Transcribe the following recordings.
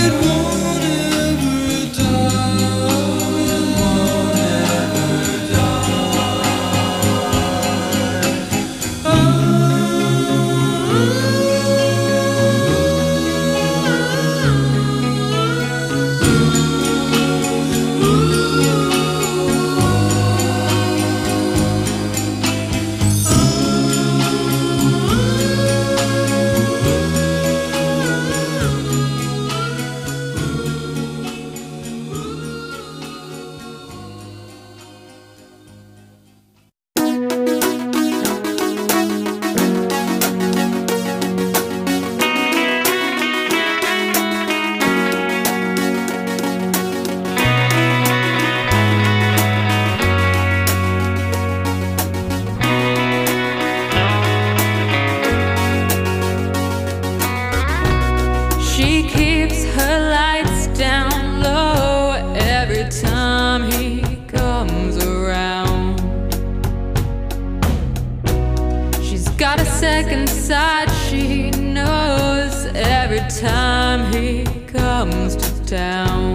second sight, she knows every time he comes to town.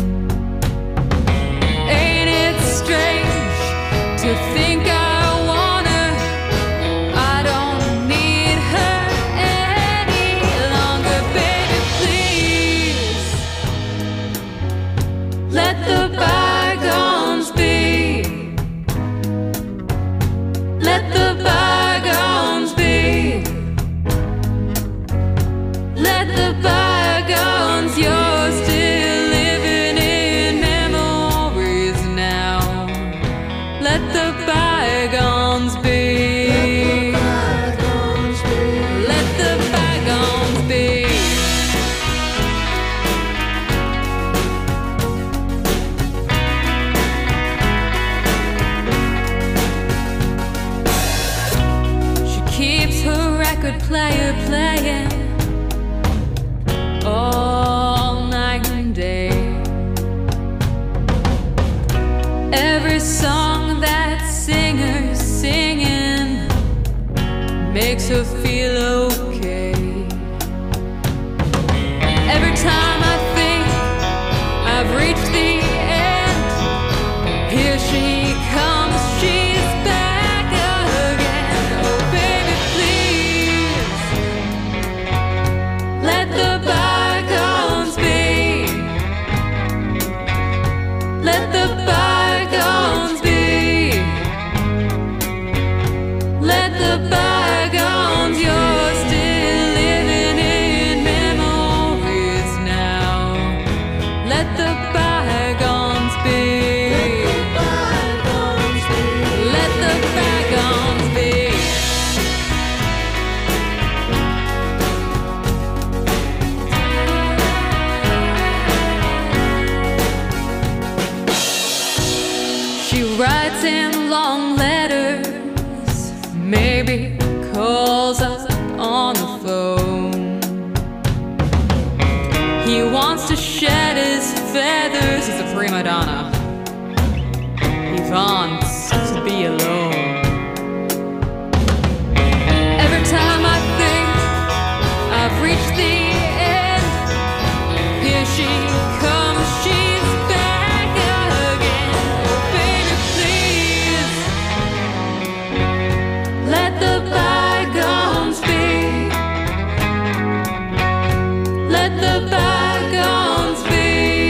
Ain't it strange to think I want her? I don't need her any longer. Baby, please let the bygones be. Let the bygones be. Let the bygones, you're still living in memories now. Let the bygones be. Let the bygones be. She keeps her record player playing all night and day. Every song that singer's singing makes her feel okay. Every time I think I've reached the end, here she comes, she's back again. Oh baby, please let the bygones be. Let the bygones be. Let the bygones, you're still living in memories now. Let the bygones be. Let the bygones be. She writes in long letters, maybe calls up on the phone. He wants to shed his feathers, he's a prima donna. He wants to be alone. Every time I think I've reached the end, here she comes, she's back again. Oh baby, please let the bygones be. Let the bygones be.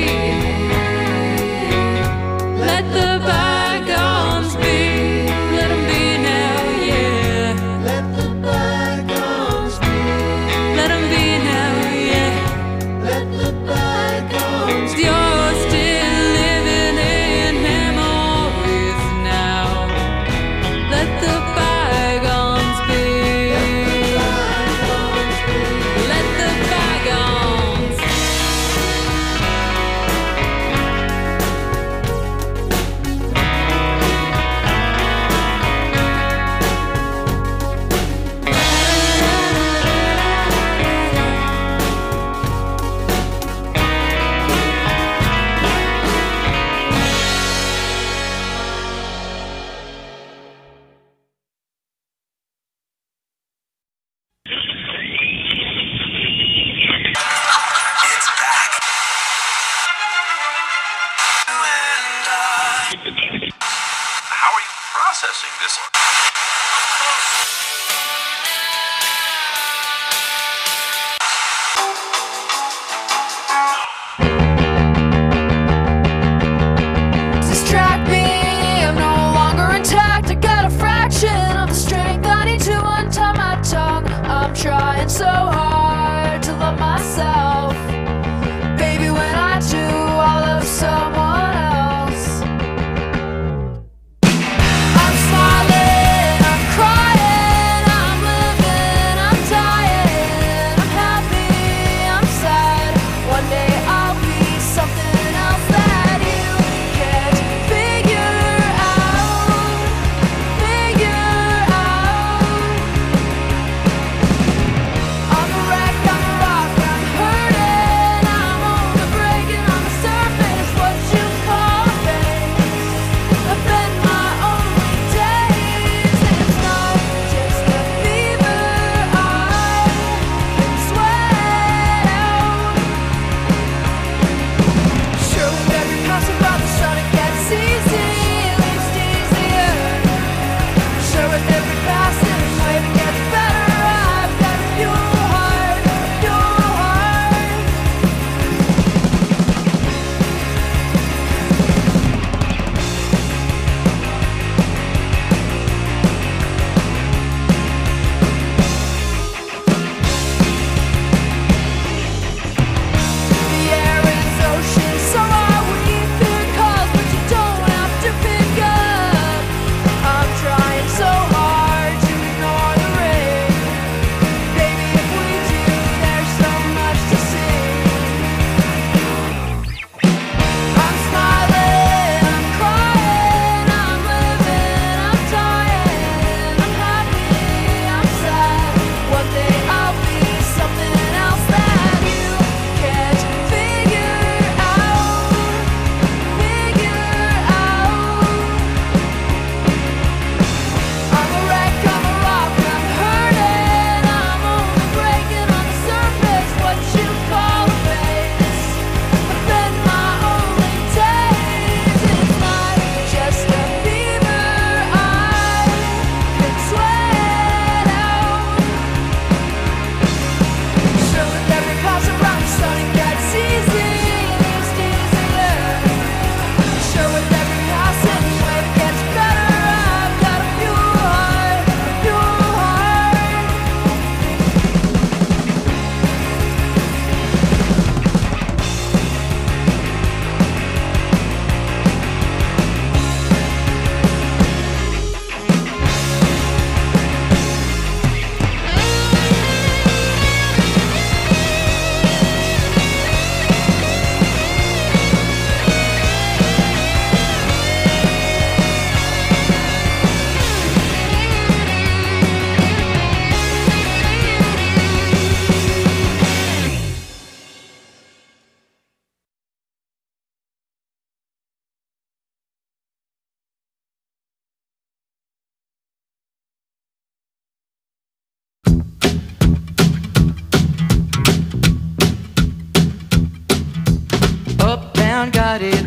Let the bygones be. Let them be now, yeah. Let the bygones be. Let them be now, yeah. Let the bygones be. You're still living in memories now. Let the bygones be. Let the bygones.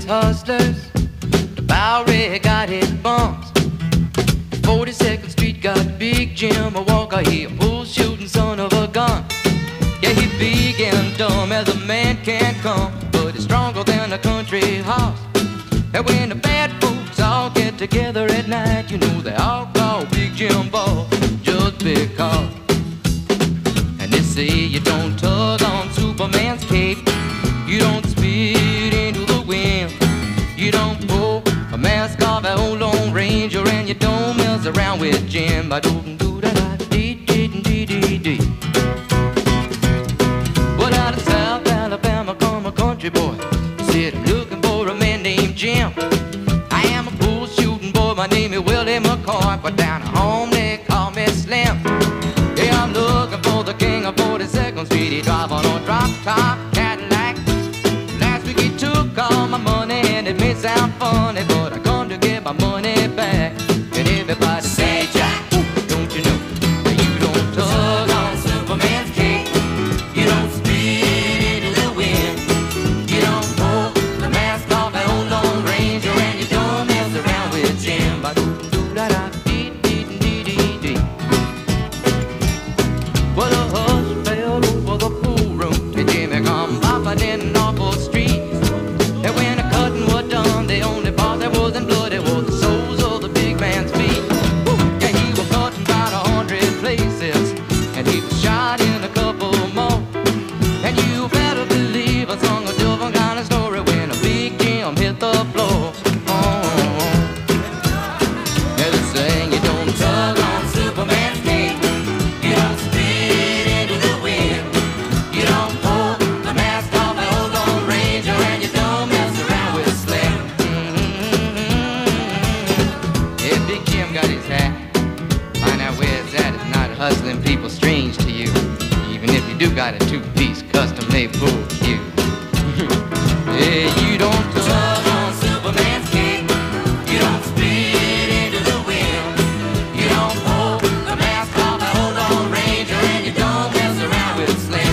hustlers. The Bowery got his bumps. 42nd Street got Big Jim, a Walker, he a bull shooting son of a gun. Yeah, he big and dumb as a man can come, but he's stronger than a country horse. And when the bad folks all get together at night, you know they all call Big Jim Boss just because. And they say you don't tug on Superman's cape, you don't spit into the wind, you don't pull a mask off an old Lone Ranger, and you don't mess around with Jim. I don't do that. Well, out of South Alabama come a country boy. He said, I'm looking for a man named Jim. I am a bull shooting boy, my name is Willie McCoy, but down at home they call me Slim. Yeah, I'm looking for the king of 42nd Street. He drive on a drop-top Cadillac. Last week he took all my money, and it may sound funny, but I come to get my money back. And everybody say, Jack, don't you know that you don't tug on Superman's cape, you don't spit into the wind, you don't pull the mask off an old Lone Ranger, and you don't mess around with Jim. Well, a hush fell over the pool room, and Jimmy come bopping in an awful street. And when the cutting was done, the only part that wasn't bloody was the soles of the big man's feet. Yeah, he was cutting about 100 places, and he was shot in a couple more. And you better believe I sung a different kind of story when a Big Jim hit the floor. Yeah, they saying you don't tug on Superman's cape, you don't spit into the wind, you don't pull the mask off an old Lone Ranger, and you don't mess around with Slim. Yeah, Big Jim got his hat. Find out where it's at. It's not hustling people strange to you, even if you do got a two-piece custom-made bull cue. Yeah, you don't tug on Superman's cape, you don't spit into the wind, you don't pull the mask off an old Lone Ranger, and you don't mess around with Slim.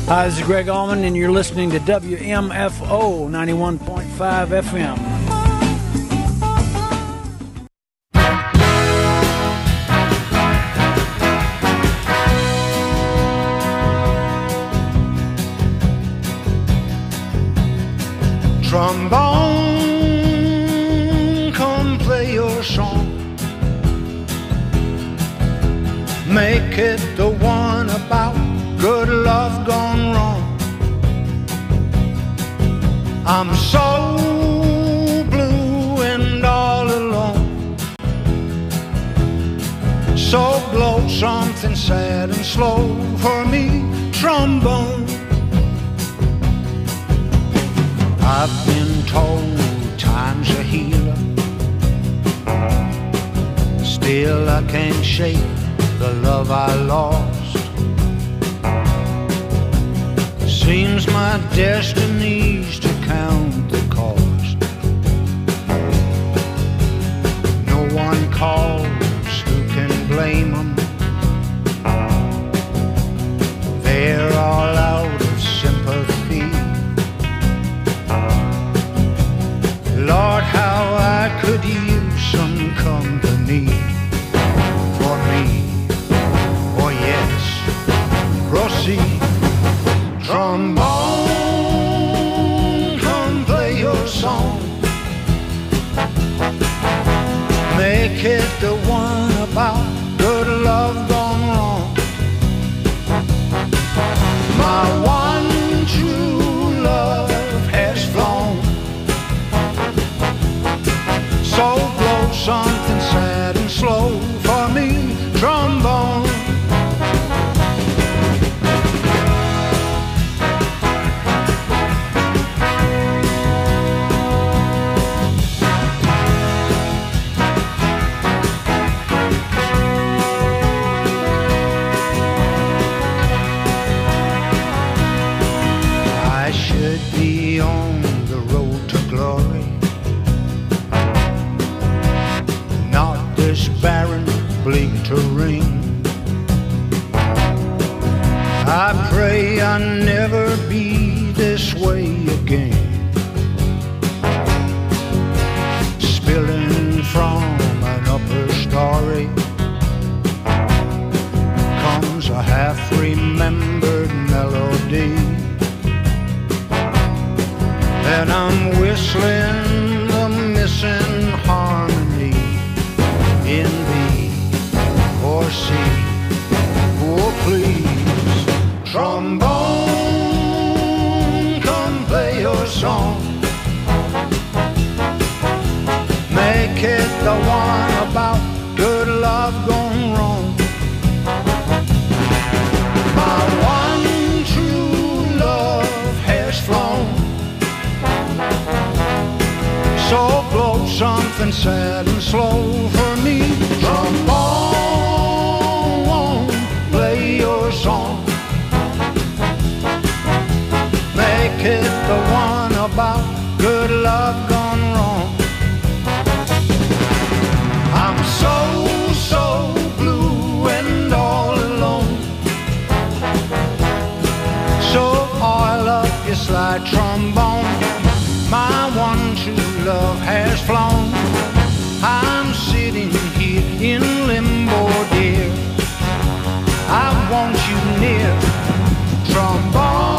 Hi, this is Greg Allman, and you're listening to WMFO 91.5 FM. Trombone, come play your song. Make it the one about good love gone wrong. I'm so blue and all alone. So blow something sad and slow for me, trombone. I've been told time's a healer. Still I can't shake the love I lost. Seems my destiny's to count the cost. No one calls, who can blame them? They're all out of sympathy. Lord, how I could use some company for me. Oh yes, proceed. Trombone, come play your song. Make it the one about good love gone wrong. My one true love has flown. So blow something sad and slow for me, trombone. I should be on the road to glory, not this barren, bleak terrain. I pray I never be this way again. Spilling from an upper story comes a half-remembered melody, and I'm whistling the missing harmony in B or C. Oh please, trombone, come play your song. Make it the one about good love gone wrong. My one true love has flown. So blow something sad and slow for me, trombone, play your song. Make it the one about good love gone wrong. I'm so, so blue and all alone. So oil up your slide trombone. My one true love has flown. I'm sitting here in limbo, dear. I want you near, trombone.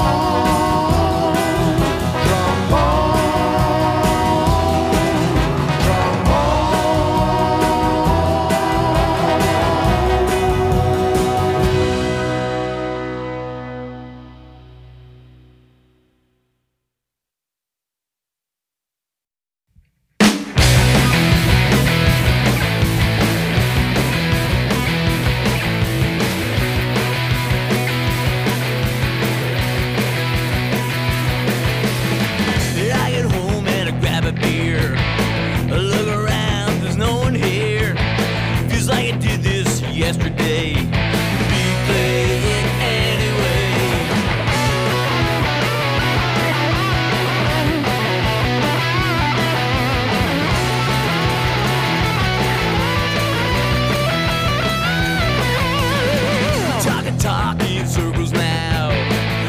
Yesterday, be playing anyway. Talking in circles now.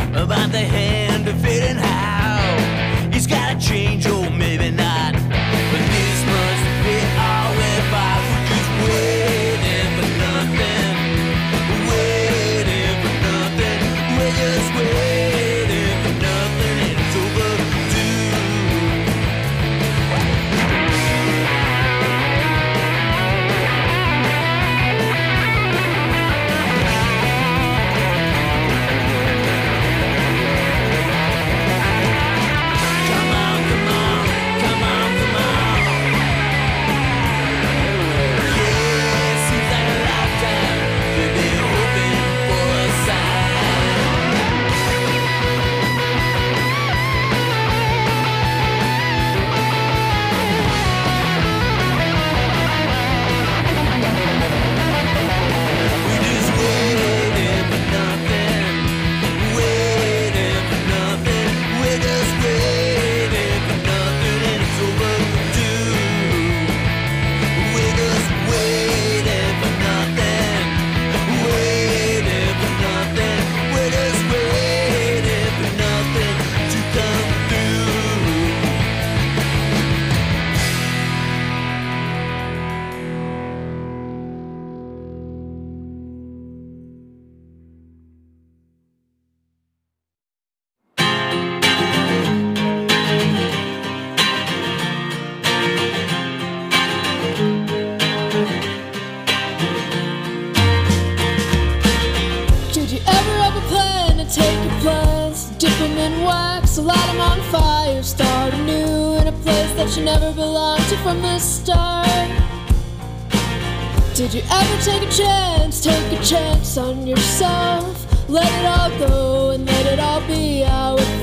that you never belonged to from the start? Did you ever take a chance on yourself? Let it all go and let it all be how it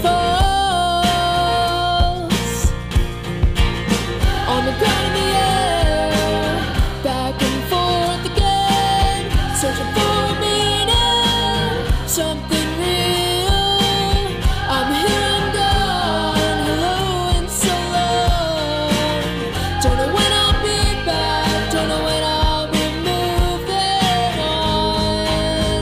falls. On the ground in the air, back and forth again, searching for a meaning, something real. I'm here, I'm gone, hello and so long. Don't know when I'll be back, don't know when I'll be moving on.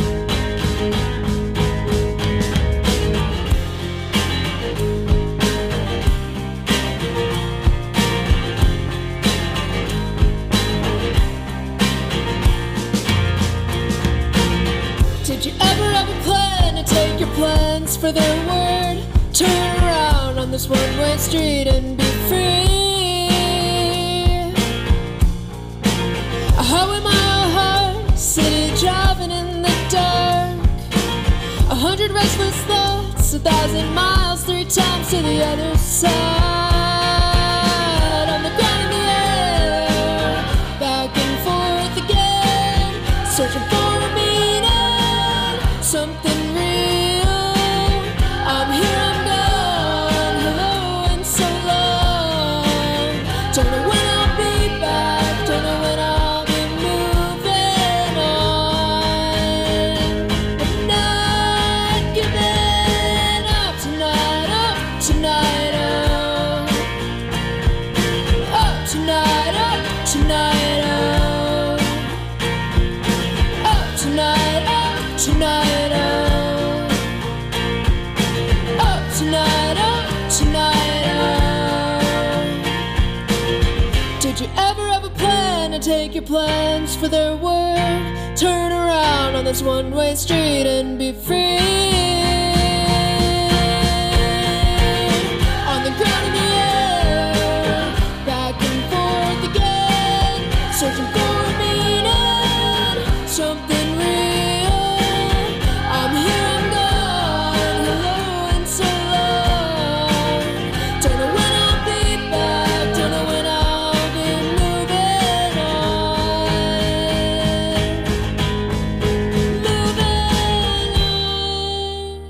Did you ever have a plan to take your plans for their word? Turn around on this one-way street and be free. A highway-mile high city driving in the dark. 100 restless thoughts, 1,000 miles, 3 times to the other side. On the ground in the air, back and forth again, searching for a meaning, something real. I'm here, I'm gone, hello and so long. Don't know when I'll be back, don't know when I'll be moving on. I'm not giving up tonight, up tonight, up tonight, up tonight, up tonight, up tonight, up tonight, up tonight. Did you ever have a plan to take your plans for their word? Turn around on this one-way street and be free. On the ground in the air, back and forth again, searching for a meaning, something real. I'm here, I'm gone, hello and so long. Don't know when I'll be back, don't know when I'll be moving on. Moving on.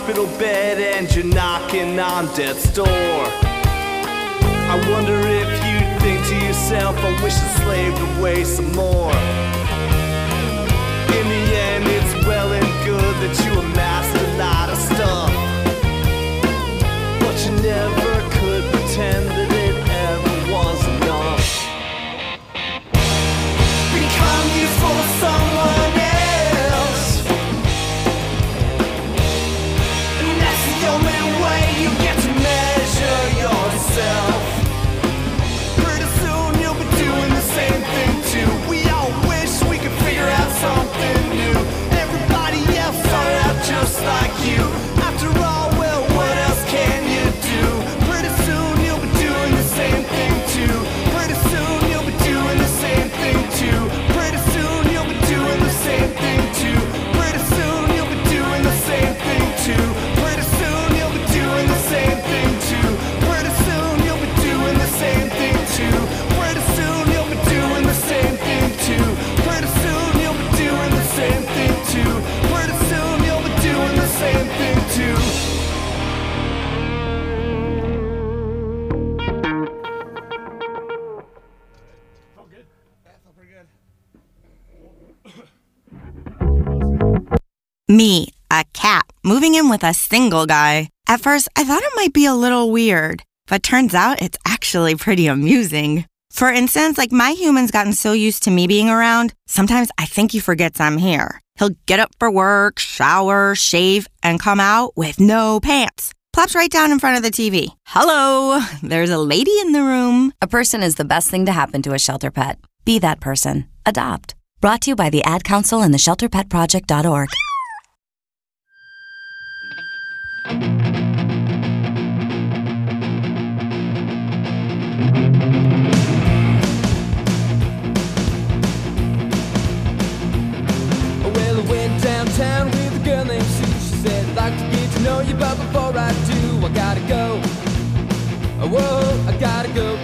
hospital bed and you're knocking on death's door. I wonder if you think to yourself, I wish I slaved away some more. In the end, it's well and good that you amassed a lot of stuff, but you never could pretend that it ever was enough. Become useful to someone else, and that's the only way you get to measure yourself. Pretty soon you'll be doing the same thing too. We all wish we could figure out something new. Everybody else started out just like you. After all, well, what else can you do? Pretty soon you'll be doing the same thing too. Pretty soon you'll be doing the same thing too. Pretty soon you'll be doing the same thing too. Pretty soon you'll be doing the same thing too. Pretty soon you'll be doing the same thing too. Pretty soon you'll be doing the same thing too. Pretty soon you'll be doing the same thing too. Pretty soon you'll be doing the same thing too. Pretty soon you'll be doing the same thing too. Me, a cat, moving in with a single guy. At first, I thought it might be a little weird, but turns out it's actually pretty amusing. For instance, like my human's gotten so used to me being around, sometimes I think he forgets I'm here. He'll get up for work, shower, shave, and come out with no pants. Plops right down in front of the TV. Hello, there's a lady in the room. A person is the best thing to happen to a shelter pet. Be that person. Adopt. Brought to you by the Ad Council and the ShelterPetProject.org. Well, I went downtown with a girl named Sue. She said, I'd like to get to know you, but before I do, I gotta go. Whoa, I gotta go.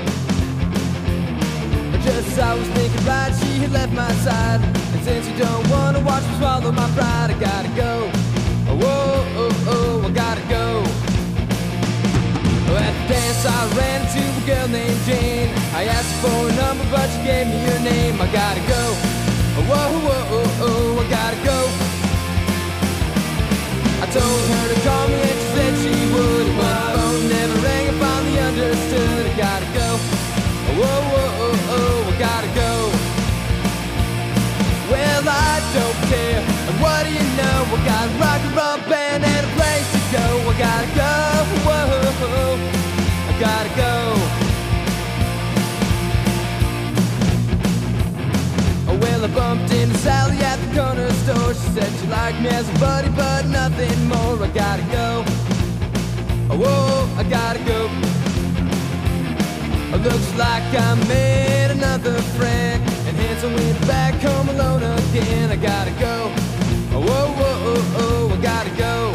Just as I was thinking right, she had left my side. And since you don't wanna watch me swallow my pride, I gotta go. Whoa, oh, oh, I gotta go. At the dance I ran into a girl named Jane. I asked her for a number, but she gave me her name. I gotta go. Whoa, whoa, oh, oh, I gotta go. I told her to call me and she said she would. And when the phone never rang, I finally understood. I gotta go. Whoa, whoa, oh, oh, I gotta go. Well, I don't care. And what do you know? I got a rock and roll band and a place to go. I gotta go. Whoa, I gotta go. Well, I bumped into Sally at the corner store. She said she liked me as a buddy, but nothing more. I gotta go. Whoa, I gotta go. Looks like I made another friend, and hence I went back home alone again. I gotta go. Whoa, whoa, oh, oh, I gotta go.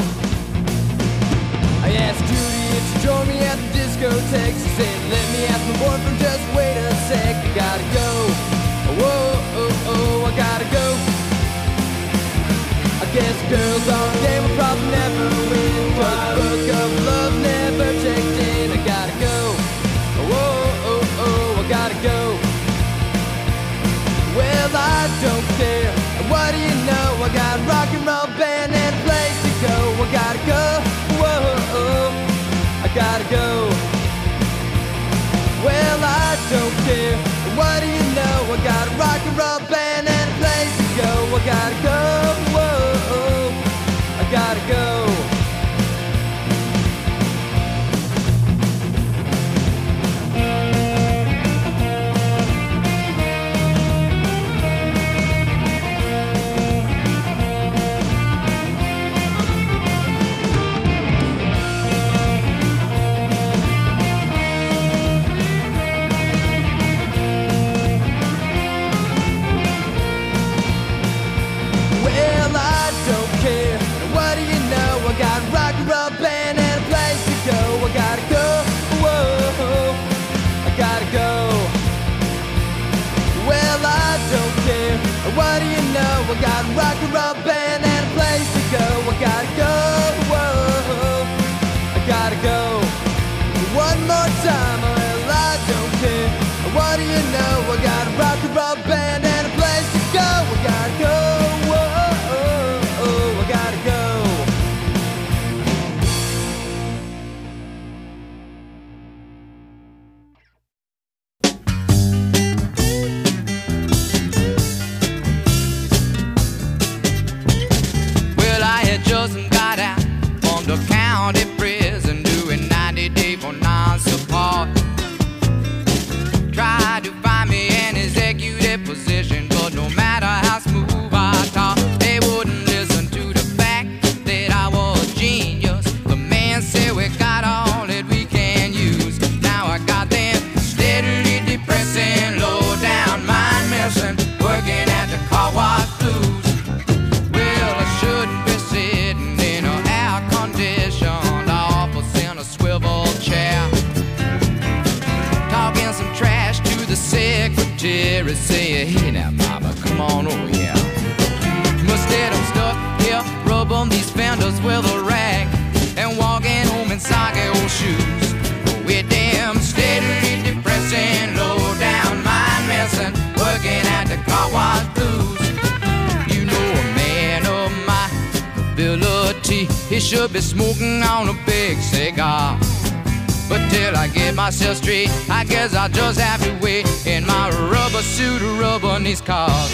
I asked Judy if she joined me at the discotheque. She said, let me ask my boyfriend, just wait a sec. I gotta go. Whoa, oh, oh, I gotta go. I guess girls on the game will probably never win, 'cause the book of love never checked in. I gotta go. Whoa, oh, oh, I gotta go. Well, I don't care. What do you know? I got a rock and roll band and a place to go. I gotta go. Whoa, oh, I gotta go. Well, I don't care. What do you know? I got a rock and roll band and a place to go. I gotta go. Whoa, oh, I gotta go. What do you know? I got a rock and roll band and a place to go. I gotta go. Whoa. do you know? I got a rock and roll band and a place to go. I gotta go, whoa, oh, oh, I gotta go. Well, I had just got out from the county prison doing 90 days for non-support. Tried to find me an executive position, but no matter how smooth I talk, they wouldn't listen to the fact that I was a genius. The man said we got all that we can use. Now I got them steadily depressing, low down mind messing, working at the car wash blues. Well, I shouldn't be sitting in an air-conditioned office in a swivel chair, talking some trash to the secretary, say, hey now mama, come on over here. Instead I'm stuck here, rubbing these fenders with a rag and walking home in soggy old shoes. With them steadily depressing, low down mind messing, working at the car wash blues. You know a man of my ability, he should be smoking on a big cigar. But till I get myself straight, I guess I'll just have to wait in my rubber suit of rubber in these cars.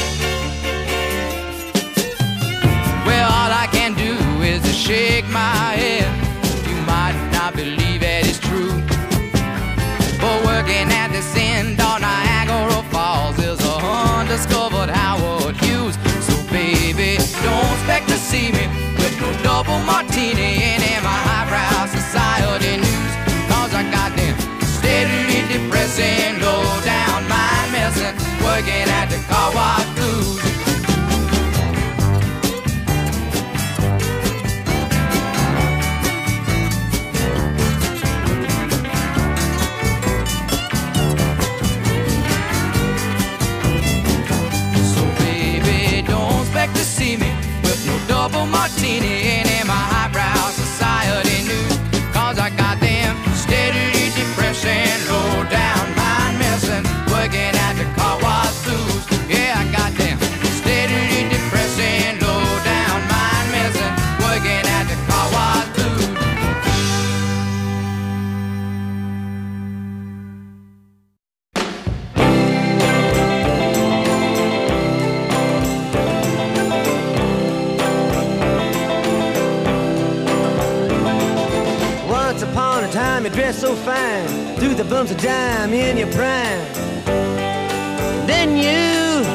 Well, all I can do is to shake my head. You might not believe it is true, but working at this end on Niagara Falls is a undiscovered Howard Hughes. So baby, don't expect to see me with no double martini in my highbrow society news. I got them steadily depressing, low down mind messing, working at the car wash blues. So baby, don't expect to see me with no double martini in my highbrow society news. Cause I got them steadily depressing, low down mind messing, working at the car wash blues. Yeah, I got them steadily depressing, low down mind messing, working at the car wash blues. Once upon a time you dressed so fine, threw the bumps of dime in your prime. Then you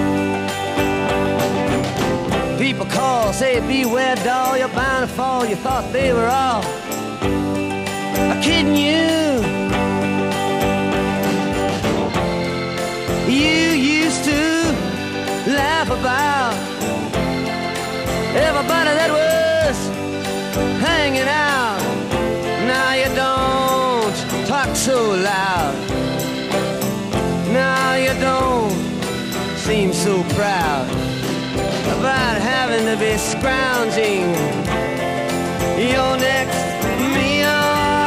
people call, say beware doll, you're bound to fall. You thought they were all kidding you. You used to laugh about everybody that was hanging out. Now you don't talk so loud. Now you don't seem so proud about having to be scrounging your next meal.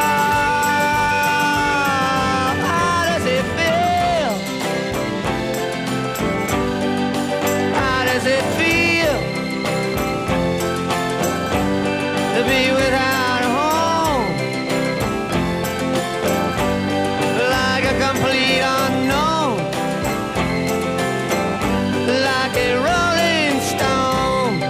How does it feel? How does it feel to be without a home? Like a complete unknown, like a rolling stone.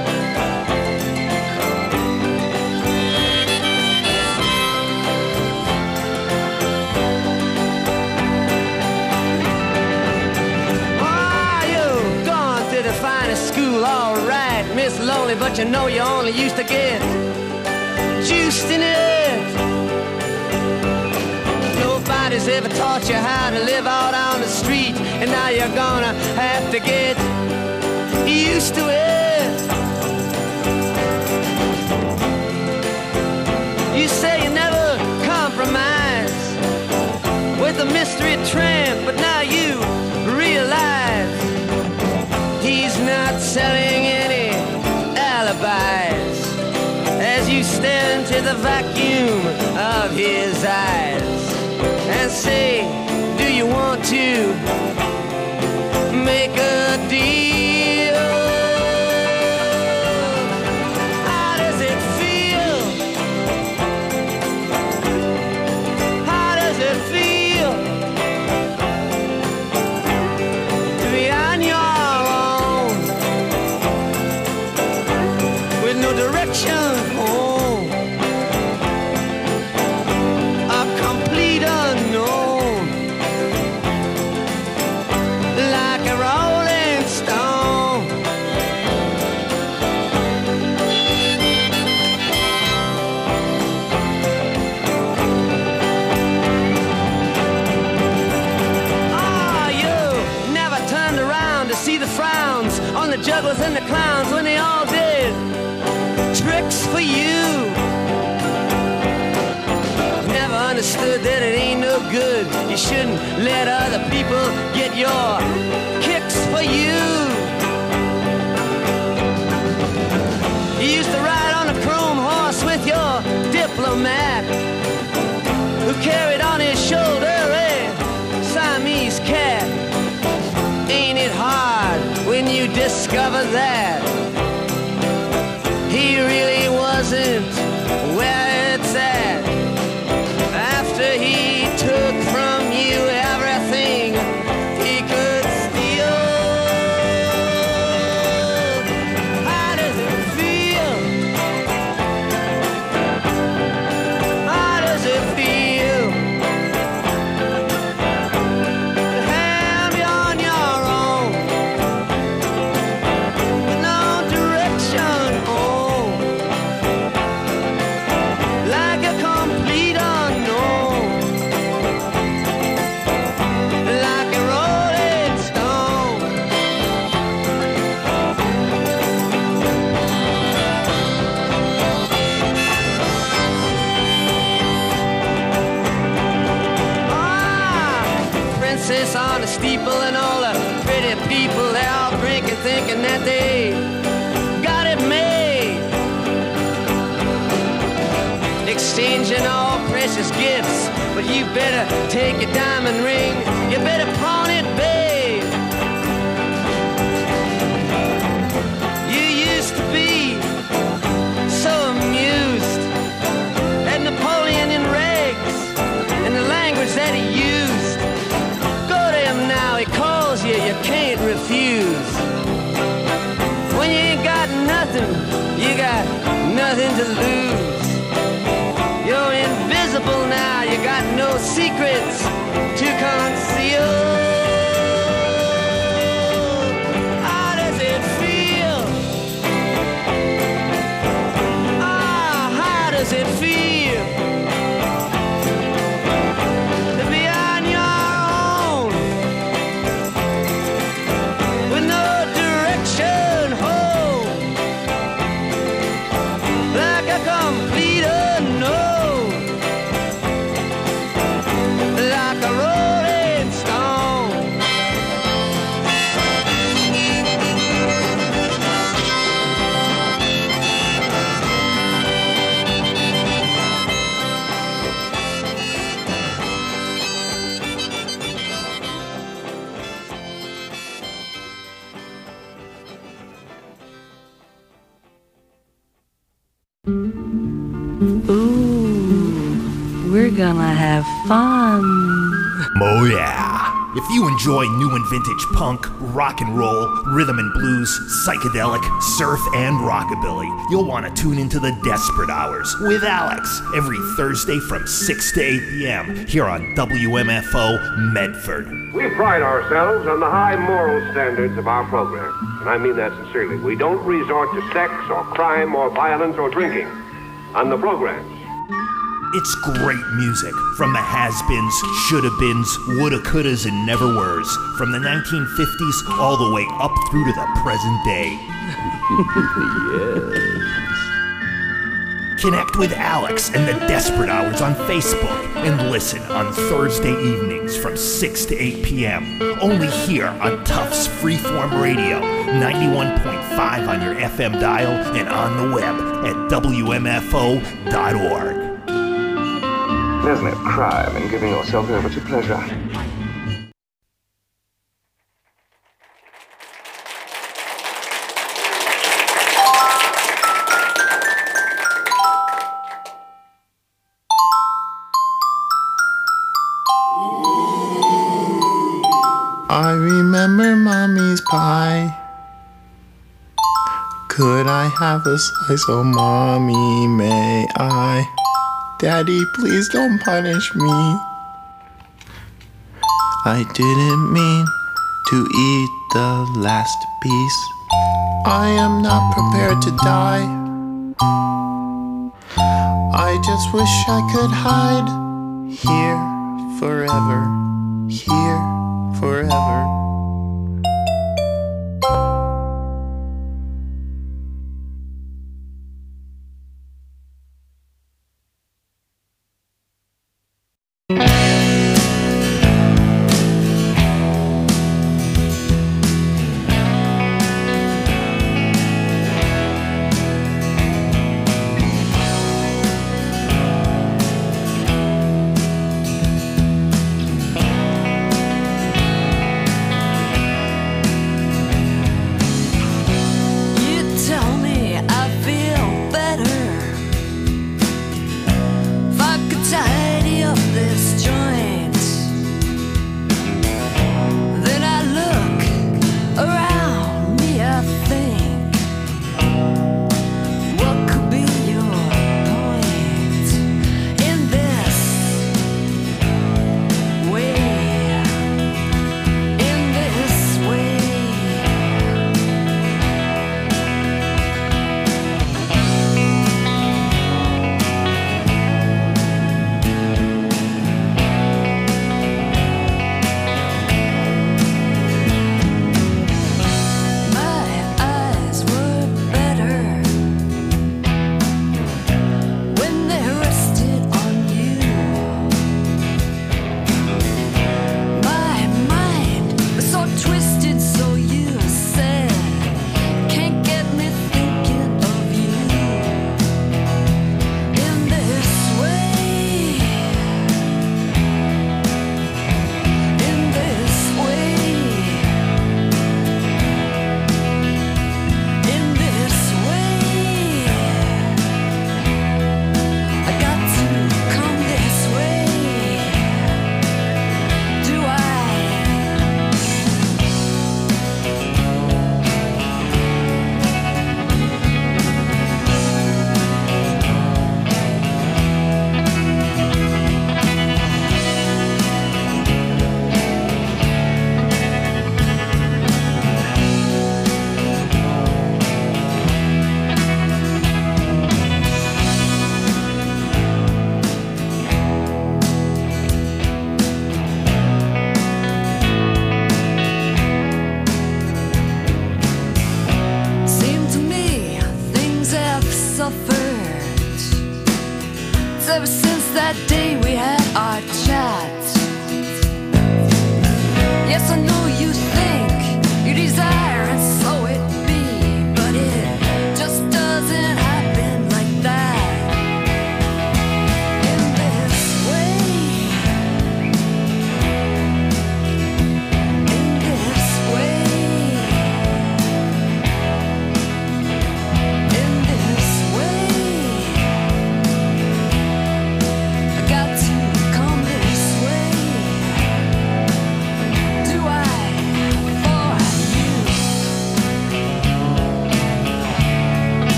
Oh, you've gone to the finest school, all right, Miss Lonely, but you know you only used to get juiced in it. Nobody's ever taught you how to live out on the street, and now you're gonna have to get used to it. You say you never compromise with a mystery tramp, but now you realize he's not selling any alibis as you stare into the vacuum of his eyes and say, do you want to make a deal. How does it feel? How does it feel to be on your own with no direction home? A complete unknown, like a rolling stone. Ah, you never turned around to see the frowns on the jugglers and the clowns when they all did tricks for you. Never understood that it ain't no good. You shouldn't let other people get your kicks for you. You used to ride on a chrome horse with your diplomat, who carried on his shoulder a Siamese cat. Ain't it hard when you discover that he really wasn't where it's at? After he took from you everything he could steal. How does it feel? How does it feel to have you on your own with no direction home, like a complete unknown, like a rolling stone? Ah, princess on the steeple and all the pretty people, they're all drinking, thinking that they got it made, exchanging all precious gifts. But you better take your diamond ring, you better pawn it, babe. You used to be so amused at Napoleon in rags and the language that he used. Go to him now, he calls you, you can't refuse. When you ain't got nothing, you got nothing to lose. You're invisible now, you got no secrets to conceal. How does it feel? Ah, how does it feel to be on your own with no direction home, like a complete unknown, like a rolling stone? Ooh, we're gonna have fun. Oh yeah. If you enjoy new and vintage punk, rock and roll, rhythm and blues, psychedelic, surf, and rockabilly, you'll want to tune into the Desperate Hours with Alex every Thursday from 6 to 8 p.m. here on WMFO Medford. We pride ourselves on the high moral standards of our program, and I mean that sincerely. We don't resort to sex or crime or violence or drinking on the programs. It's great music from the has-beens, shoulda-beens, woulda-couldas, and never-weres, from the 1950s all the way up through to the present day. Yes. Connect with Alex and the Desperate Hours on Facebook and listen on Thursday evenings from 6 to 8 p.m. Only here on Tufts Freeform Radio, 91.5 on your FM dial and on the web at WMFO.org. There's no crime in giving yourself over to pleasure. I remember Mommy's pie. Could I have a slice? Oh, Mommy, may I? Daddy, please don't punish me. I didn't mean to eat the last piece. I am not prepared to die. I just wish I could hide here forever, here forever.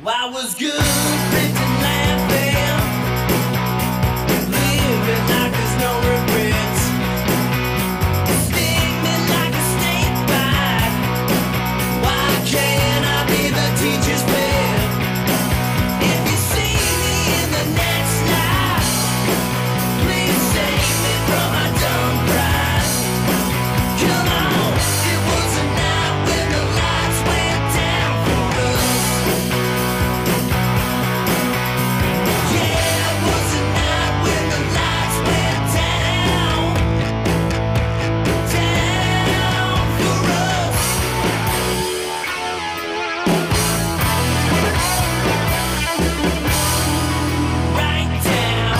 I was good, pretty laughing, living like there's no regrets. Sting me like a snake bite. Why can't I be the teacher's pet? If you see me in the next life, please save me from my dumb pride. Come on, it was a night when the lights went down for us. Yeah, it was a night when the lights went down for us. Right down.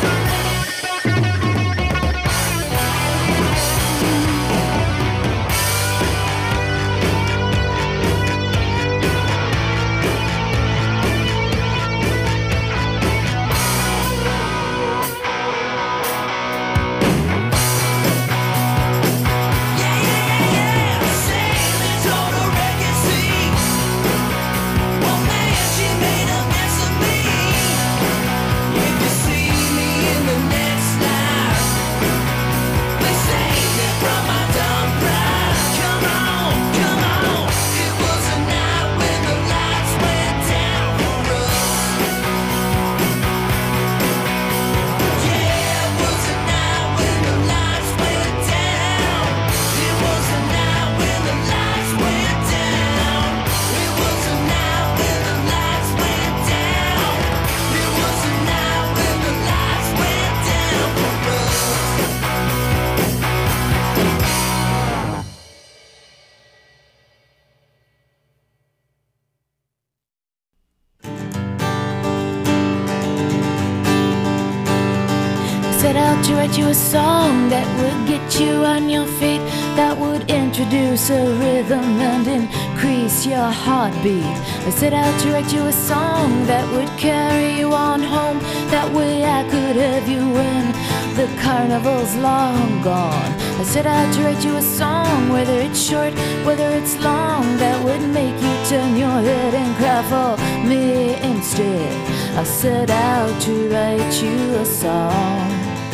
Set out to write you a song that would get you on your feet, that would introduce a rhythm and increase your heartbeat. I set out to write you a song that would carry you on home. That way I could have you when the carnival's long gone. I set out to write you a song, whether it's short, whether it's long, that would make you turn your head and cry for me instead. I set out to write you a song.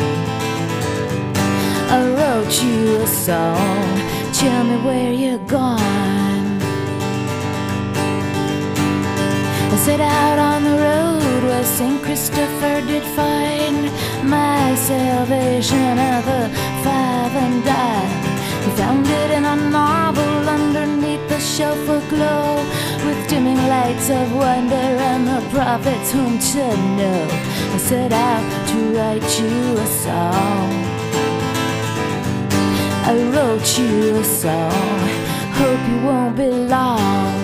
I wrote you a song. Tell me where you're gone. I set out on the road where St. Christopher did find my salvation at the 5 and dime. He found it in a marble underneath the shelf aglow, with dimming lights of wonder and the prophets whom to know. I set out to write you a song. I wrote you a song. Hope you won't be long.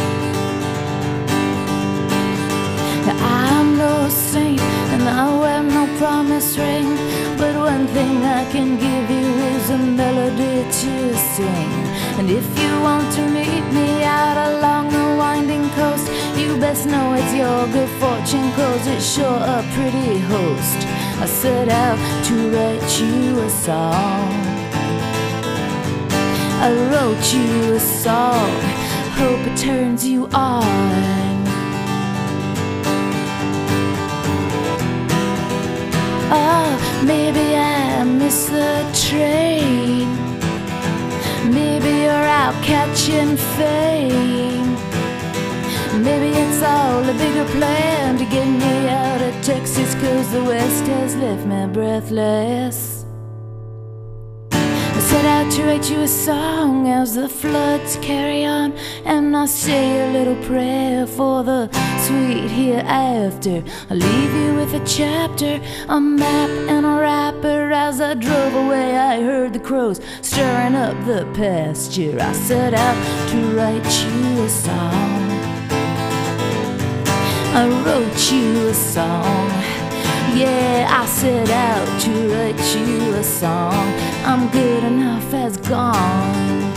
I'm no saint and I wear no promise ring, but one thing I can give you is a melody to sing. And if you want to meet me out along the winding coast, you best know it's your good fortune, 'cause it's sure a pretty host. I set out to write you a song. I wrote you a song. Hope it turns you on. Oh, maybe I missed the train. Maybe you're out catching fame. Maybe it's all a bigger plan to get me out of Texas, 'cause the West has left me breathless. I set out to write you a song as the floods carry on, and I say a little prayer for the sweet hereafter. I leave you with a chapter, a map, and a wrapper. As I drove away, I heard the crows stirring up the pasture. I set out to write you a song. I wrote you a song. Yeah, I set out to write you a song. I'm good enough as gone.